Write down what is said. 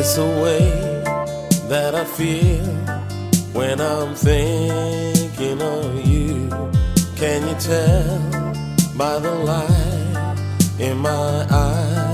It's the way that I feel when I'm thinking of you. Can you tell by the light in my eyes?